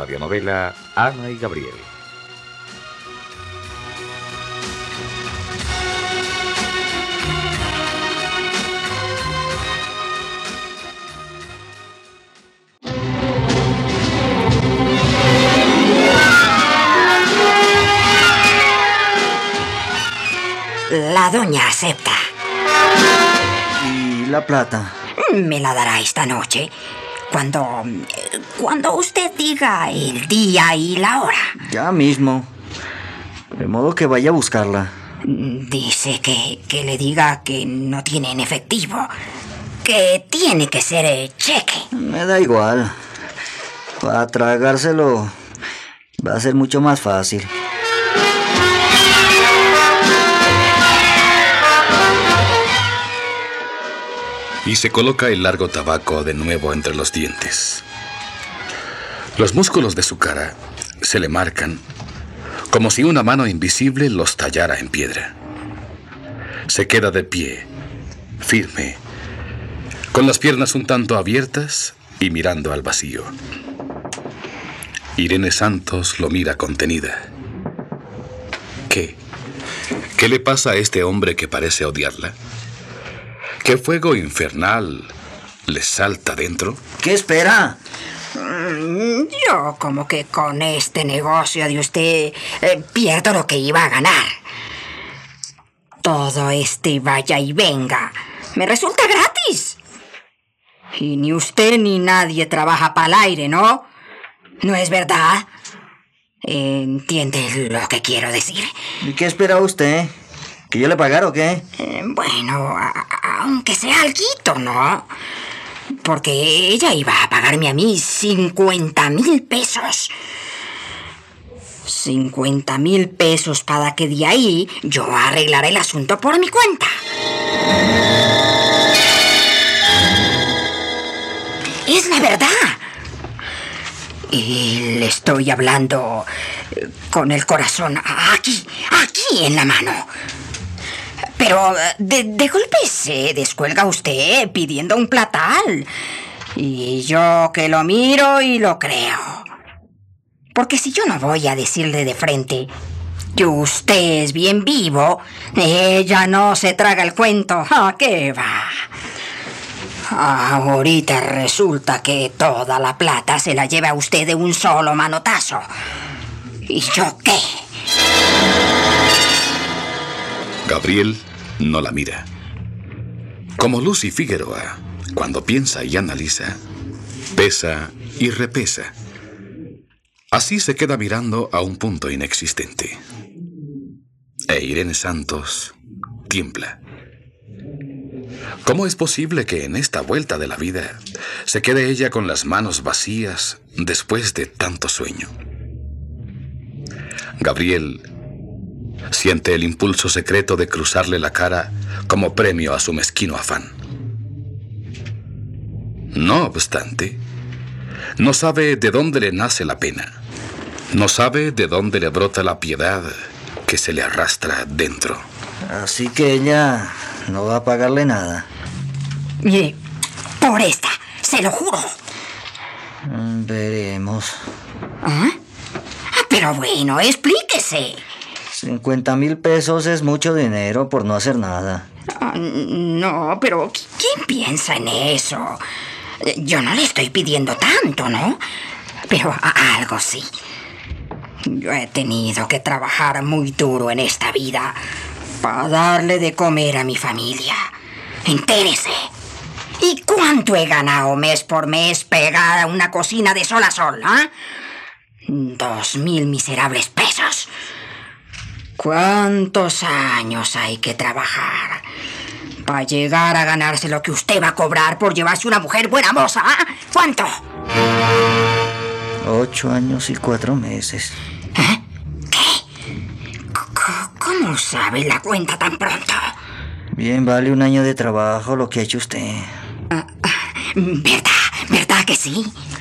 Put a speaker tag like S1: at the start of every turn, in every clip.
S1: radionovela Ana y Gabriel.
S2: La doña acepta.
S3: ¿Y la plata?
S2: Me la dará esta noche, cuando usted diga el día y la hora.
S3: Ya mismo. De modo que vaya a buscarla.
S2: Dice que le diga que no tiene en efectivo, que tiene que ser cheque.
S3: Me da igual. Para tragárselo va a ser mucho más fácil.
S4: Y se coloca el largo tabaco de nuevo entre los dientes. Los músculos de su cara se le marcan como si una mano invisible los tallara en piedra. Se queda de pie, firme, con las piernas un tanto abiertas y mirando al vacío. Irene Santos lo mira contenida. ¿Qué? ¿Qué le pasa a este hombre que parece odiarla? ¿Qué fuego infernal le salta dentro?
S3: ¿Qué espera?
S2: Yo como que con este negocio de usted pierdo lo que iba a ganar. Todo este vaya y venga me resulta gratis. Y ni usted ni nadie trabaja para el aire, ¿no? ¿No es verdad? ¿Entiende lo que quiero decir?
S3: ¿Y qué espera usted? ¿Que yo le pagara o qué?
S2: Bueno, aunque sea alguito, ¿no? Porque ella iba a pagarme a mí 50,000 pesos. 50,000 pesos para que de ahí yo arreglara el asunto por mi cuenta. Es la verdad. Y le estoy hablando con el corazón aquí en la mano. Pero de golpe se descuelga usted pidiendo un platal. Y yo que lo miro y lo creo. Porque si yo no voy a decirle de frente que usted es bien vivo, ella no se traga el cuento. ¿A qué va? Ahorita resulta que toda la plata se la lleva usted de un solo manotazo. ¿Y yo qué?
S4: Gabriel no la mira. Como Lucy Figueroa, cuando piensa y analiza, pesa y repesa. Así se queda mirando a un punto inexistente. E Irene Santos tiembla. ¿Cómo es posible que en esta vuelta de la vida se quede ella con las manos vacías después de tanto sueño? Gabriel siente el impulso secreto de cruzarle la cara como premio a su mezquino afán. No obstante, no sabe de dónde le nace la pena. No sabe de dónde le brota la piedad que se le arrastra dentro.
S3: Así que ella no va a pagarle nada.
S2: Mire, por esta, se lo juro.
S3: Veremos.
S2: ¿Ah? Pero bueno, explíquese.
S3: 50,000 pesos es mucho dinero por no hacer nada.
S2: No, pero ¿quién piensa en eso? Yo no le estoy pidiendo tanto, ¿no? Pero algo sí. Yo he tenido que trabajar muy duro en esta vida para darle de comer a mi familia. Entérese. ¿Y cuánto he ganado mes por mes pegada a una cocina de sol a sol, ah? 2,000 miserables pesos. ¿Cuántos años hay que trabajar para llegar a ganarse lo que usted va a cobrar por llevarse una mujer buena moza? ¿Ah? ¿Cuánto?
S3: 8 años y 4 meses.
S2: ¿Eh? ¿Qué? ¿Cómo sabe la cuenta tan pronto?
S3: Bien vale un año de trabajo lo que ha hecho usted.
S2: ¿Verdad que sí?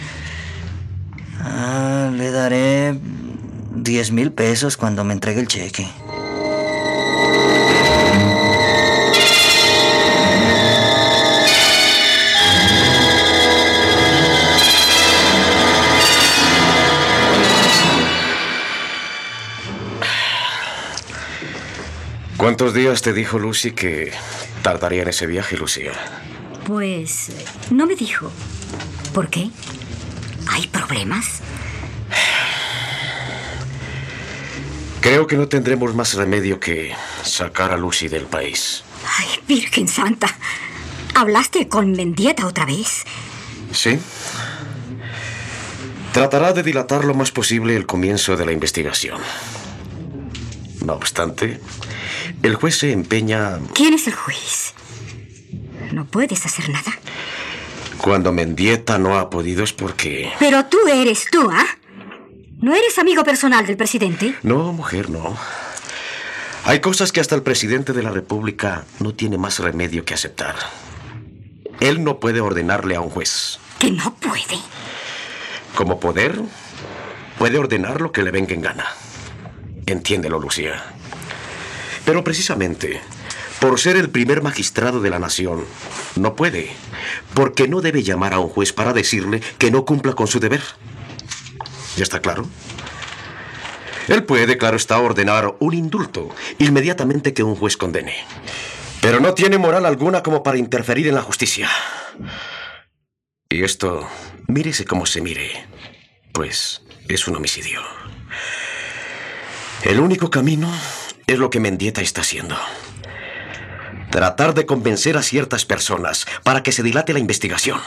S3: Le daré 10,000 pesos cuando me entregue el cheque.
S5: ¿Cuántos días te dijo Lucy que tardaría en ese viaje, Lucía?
S6: Pues no me dijo. ¿Por qué? ¿Hay problemas?
S5: Creo que no tendremos más remedio que sacar a Lucy del país.
S6: Ay, Virgen Santa. ¿Hablaste con Mendieta otra vez?
S5: ¿Sí? Tratará de dilatar lo más posible el comienzo de la investigación. No obstante, el juez se empeña...
S6: ¿Quién es el juez? No puedes hacer nada.
S5: Cuando Mendieta no ha podido es porque...
S6: Pero tú eres tú, ¿ah? ¿No eres amigo personal del presidente?
S5: No, mujer, no. Hay cosas que hasta el presidente de la República no tiene más remedio que aceptar. Él no puede ordenarle a un juez.
S6: ¿Que no puede?
S5: Como poder, puede ordenar lo que le venga en gana. Entiéndelo, Lucía. Pero precisamente, por ser el primer magistrado de la nación, no puede, porque no debe llamar a un juez para decirle que no cumpla con su deber. ¿Ya está claro? Él puede, claro está, ordenar un indulto inmediatamente que un juez condene. Pero no tiene moral alguna como para interferir en la justicia. Y esto, mírese como se mire, pues es un homicidio. El único camino es lo que Mendieta está haciendo. Tratar de convencer a ciertas personas para que se dilate la investigación.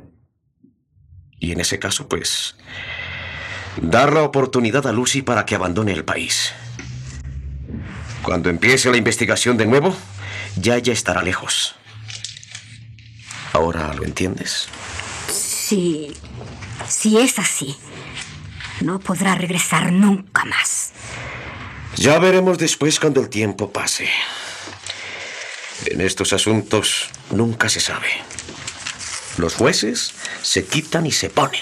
S5: Y en ese caso, pues, dar la oportunidad a Lucy para que abandone el país. Cuando empiece la investigación de nuevo, ya ella estará lejos. ¿Ahora lo entiendes?
S6: Sí, si es así, no podrá regresar nunca más.
S5: Ya veremos después cuando el tiempo pase. En estos asuntos nunca se sabe. Los jueces se quitan y se ponen.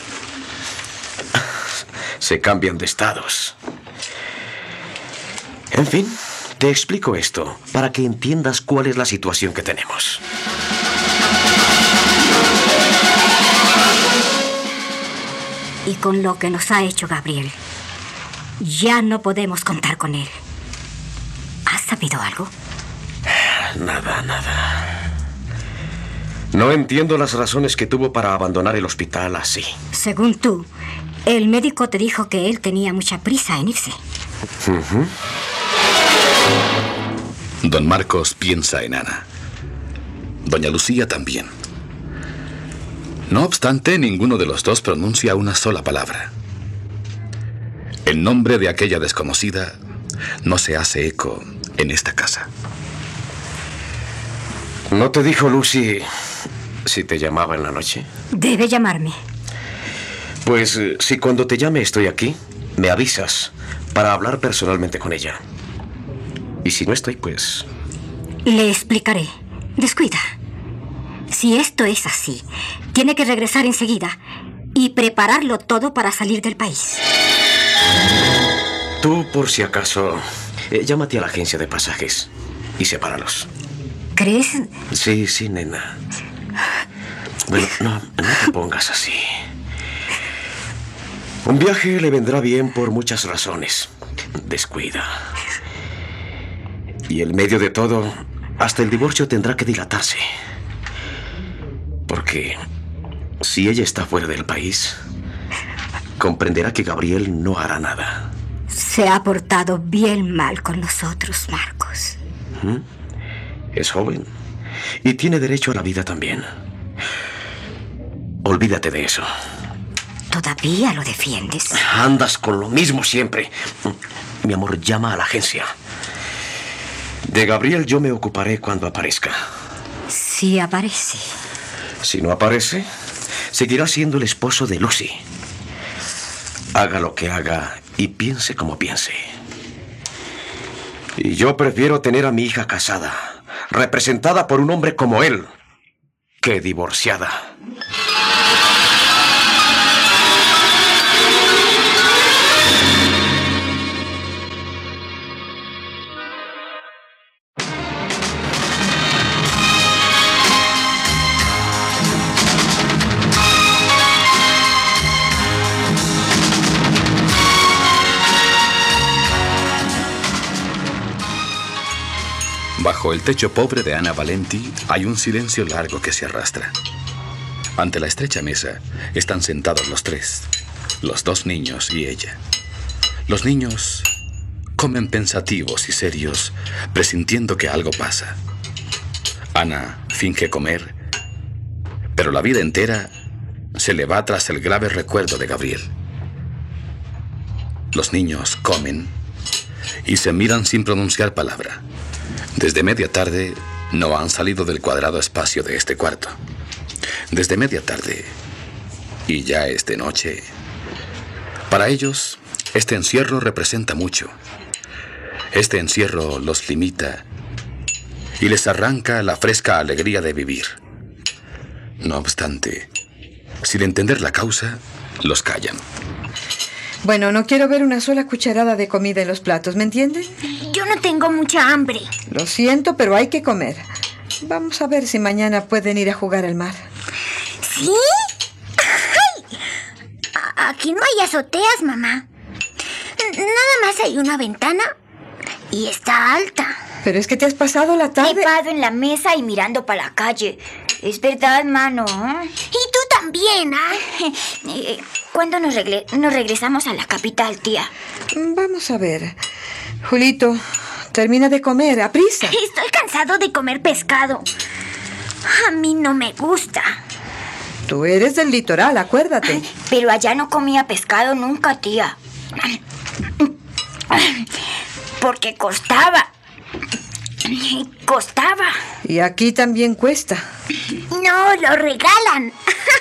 S5: Se cambian de estados. En fin, te explico esto para que entiendas cuál es la situación que tenemos.
S6: Y con lo que nos ha hecho Gabriel, ya no podemos contar con él. ¿Has sabido algo?
S5: Nada. No entiendo las razones que tuvo para abandonar el hospital así.
S6: Según tú, el médico te dijo que él tenía mucha prisa en irse.
S4: Don Marcos piensa en Ana. Doña Lucía también. No obstante, ninguno de los dos pronuncia una sola palabra. El nombre de aquella desconocida no se hace eco en esta casa.
S5: ¿No te dijo Lucy si te llamaba en la noche?
S6: Debe llamarme.
S5: Pues si cuando te llame estoy aquí, me avisas para hablar personalmente con ella. Y si no estoy, pues...
S6: Le explicaré. Descuida. Si esto es así, tiene que regresar enseguida y prepararlo todo para salir del país.
S5: Tú, por si acaso, llámate a la agencia de pasajes y sepáralos.
S6: ¿Crees?
S5: Sí, nena. Bueno, no te pongas así. Un viaje le vendrá bien por muchas razones. Descuida. Y en medio de todo, hasta el divorcio tendrá que dilatarse. Porque si ella está fuera del país, comprenderá que Gabriel no hará nada.
S6: Se ha portado bien mal con nosotros, Marcos.
S5: Es joven y tiene derecho a la vida también. Olvídate de eso.
S6: ¿Todavía lo defiendes?
S5: Andas con lo mismo siempre. Mi amor, llama a la agencia. De Gabriel yo me ocuparé cuando aparezca.
S6: Sí aparece.
S5: Si no aparece, seguirá siendo el esposo de Lucy. Haga lo que haga y piense como piense. Y yo prefiero tener a mi hija casada, representada por un hombre como él, que divorciada.
S4: Bajo el techo pobre de Ana Valenti hay un silencio largo que se arrastra. Ante la estrecha mesa están sentados los tres, los dos niños y ella. Los niños comen pensativos y serios, presintiendo que algo pasa. Ana finge comer, pero la vida entera se le va tras el grave recuerdo de Gabriel. Los niños comen y se miran sin pronunciar palabra. Desde media tarde no han salido del cuadrado espacio de este cuarto. Desde media tarde y ya es de noche. Para ellos, este encierro representa mucho. Este encierro los limita y les arranca la fresca alegría de vivir. No obstante, sin entender la causa, los callan.
S7: Bueno, no quiero ver una sola cucharada de comida en los platos, ¿me entienden?
S8: Yo no tengo mucha hambre.
S7: Lo siento, pero hay que comer. Vamos a ver si mañana pueden ir a jugar al mar.
S8: ¿Sí? ¡Ay! Aquí no hay azoteas, mamá. Nada más hay una ventana y está alta.
S7: Pero es que te has pasado la tarde...
S9: Trepado en la mesa y mirando para la calle. Es verdad, mano.
S8: Y tú también, ¿ah?
S9: ¿Cuándo nos regresamos a la capital, tía?
S7: Vamos a ver. Julito, termina de comer, aprisa.
S8: Estoy cansado de comer pescado. A mí no me gusta.
S7: Tú eres del litoral, acuérdate.
S9: Pero allá no comía pescado nunca, tía. Porque costaba. Costaba.
S7: Y aquí también cuesta.
S8: No, lo regalan.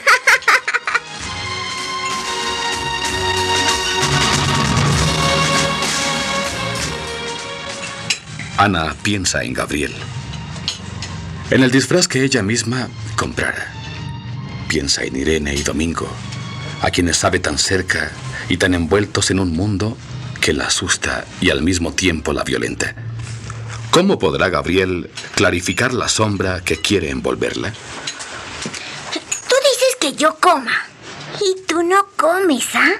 S4: Ana piensa en Gabriel, en el disfraz que ella misma comprara. Piensa en Irene y Domingo, a quienes sabe tan cerca y tan envueltos en un mundo que la asusta y al mismo tiempo la violenta. ¿Cómo podrá Gabriel clarificar la sombra que quiere envolverla?
S8: Tú dices que yo coma y tú no comes, ¿ah?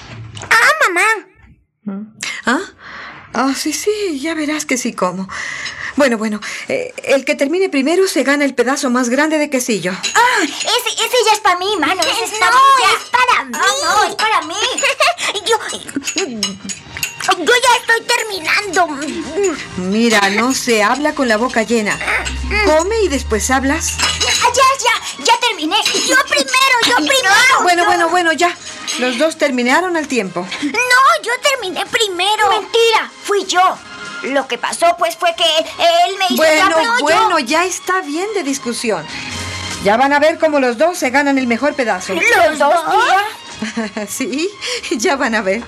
S8: Mamá.
S7: ¿Ah? Ah, sí, ya verás que sí como. Bueno, el que termine primero se gana el pedazo más grande de quesillo.
S9: ¡Ah! Ese ya es para mí, mano. Ese
S8: No, es para mí.
S9: No, es para mí.
S8: Yo ya estoy terminando.
S7: Mira, no se habla con la boca llena. Come y después hablas.
S9: Ya terminé.
S8: Yo primero.
S7: Bueno, ya. Los dos terminaron al tiempo.
S8: No, yo terminé primero.
S9: Mentira, fui yo. Lo que pasó, pues, fue que él me hizo...
S7: Bueno, ya está bien de discusión. Ya van a ver cómo los dos se ganan el mejor pedazo.
S9: ¿Los dos, tía?
S7: Sí, ya van a ver.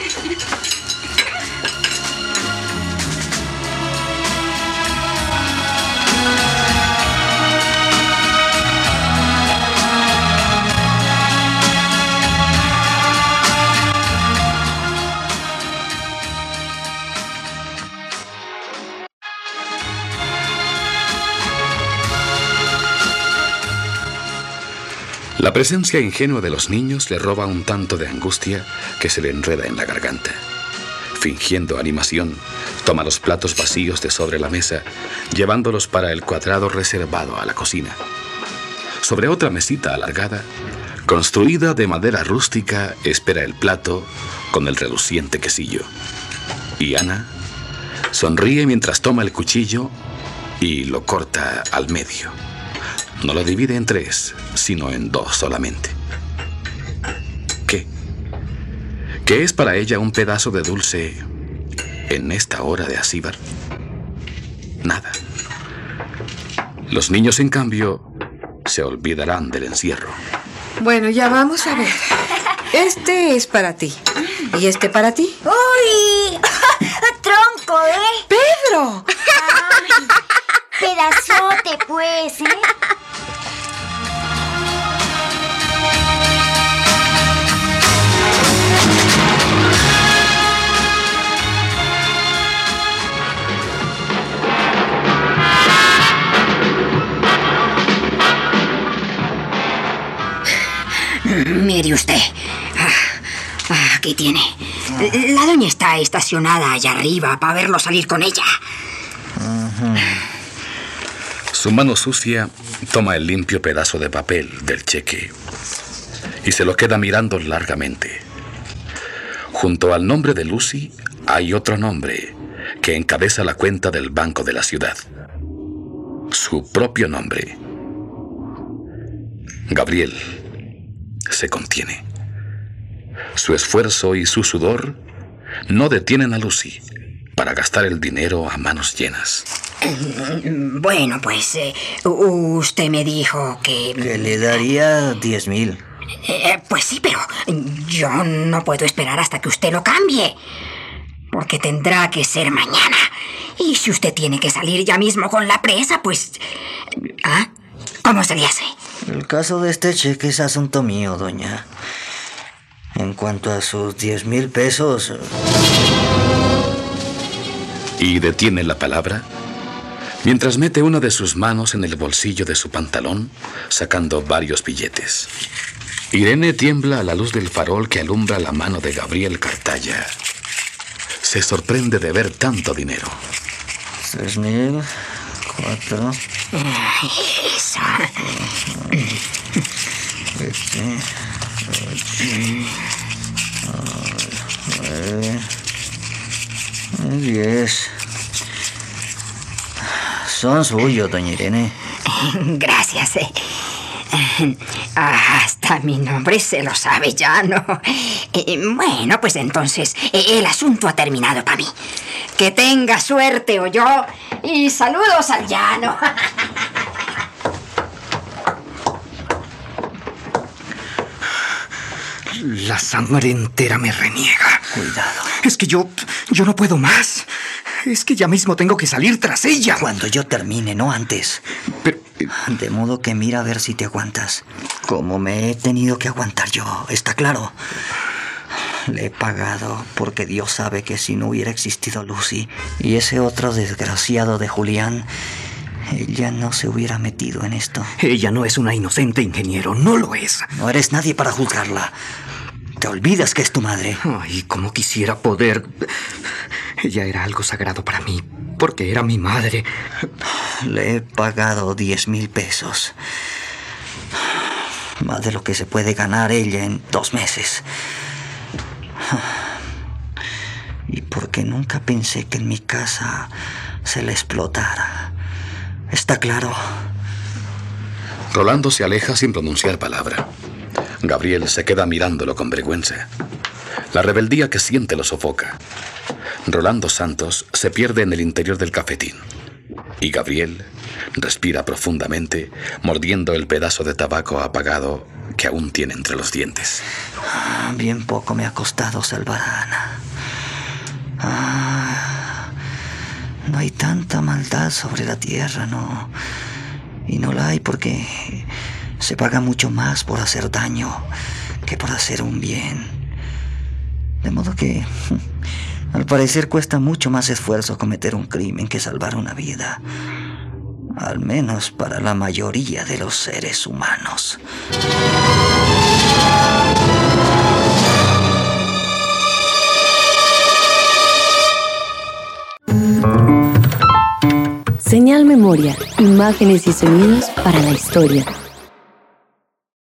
S4: La presencia ingenua de los niños le roba un tanto de angustia que se le enreda en la garganta. Fingiendo animación, toma los platos vacíos de sobre la mesa, llevándolos para el cuadrado reservado a la cocina. Sobre otra mesita alargada, construida de madera rústica, espera el plato con el reluciente quesillo. Y Ana sonríe mientras toma el cuchillo y lo corta al medio. No lo divide en 3, sino en 2 solamente. ¿Qué? ¿Qué es para ella un pedazo de dulce en esta hora de acíbar? Nada. Los niños, en cambio, se olvidarán del encierro.
S7: Bueno, ya vamos a ver. Este es para ti. ¿Y este para ti?
S9: ¡Uy! ¡Tronco,
S7: ¡Pedro!
S9: Pedazote, pues, ¿eh?
S2: Mire usted. Aquí tiene. La doña está estacionada allá arriba para verlo salir con ella.
S4: Su mano sucia toma el limpio pedazo de papel del cheque y se lo queda mirando largamente. Junto al nombre de Lucy hay otro nombre que encabeza la cuenta del banco de la ciudad. Su propio nombre. Gabriel se contiene. Su esfuerzo y su sudor no detienen a Lucy para gastar el dinero a manos llenas.
S2: Bueno, pues usted me dijo que...
S3: Que le daría 10,000.
S2: Pues sí, pero yo no puedo esperar hasta que usted lo cambie. Porque tendrá que ser mañana. Y si usted tiene que salir ya mismo con la presa, pues... ¿Ah? ¿Cómo se le hace?
S3: El caso de este cheque es asunto mío, doña. En cuanto a sus 10,000 pesos...
S4: Y detiene la palabra mientras mete una de sus manos en el bolsillo de su pantalón, sacando varios billetes. Irene tiembla a la luz del farol que alumbra la mano de Gabriel Cartaya. Se sorprende de ver tanto dinero.
S3: 3,000, 4...
S2: Eso.
S3: 7, 8, 9, 10. Son suyos, doña Irene.
S2: Gracias. Hasta mi nombre se lo sabe ya, ¿no? Bueno, pues entonces el asunto ha terminado para mí. Que tenga suerte, oyó. Y saludos al llano.
S10: La sangre entera me reniega.
S3: Cuidado.
S10: Es que yo no puedo más. Es que ya mismo tengo que salir tras ella.
S3: Cuando yo termine, no antes.
S10: Pero...
S3: De modo que mira a ver si te aguantas. Como me he tenido que aguantar yo, ¿está claro? Le he pagado porque Dios sabe que si no hubiera existido Lucy y ese otro desgraciado de Julián, ella no se hubiera metido en esto.
S10: Ella no es una inocente, ingeniero, no lo es.
S3: No eres nadie para juzgarla. Te olvidas que es tu madre.
S10: Ay, cómo quisiera poder... Ella era algo sagrado para mí, porque era mi madre.
S3: Le he pagado 10,000 pesos. Más de lo que se puede ganar ella en 2 meses. Y porque nunca pensé que en mi casa se la explotara. ¿Está claro?
S4: Rolando se aleja sin pronunciar palabra. Gabriel se queda mirándolo con vergüenza. La rebeldía que siente lo sofoca. Rolando Santos se pierde en el interior del cafetín. Y Gabriel respira profundamente, mordiendo el pedazo de tabaco apagado que aún tiene entre los dientes.
S3: Bien poco me ha costado salvar a Ana. No hay tanta maldad sobre la tierra, no. Y no la hay porque se paga mucho más por hacer daño que por hacer un bien. De modo que, al parecer, cuesta mucho más esfuerzo cometer un crimen que salvar una vida. Al menos para la mayoría de los seres humanos.
S11: Señal Memoria, imágenes y sonidos para la historia.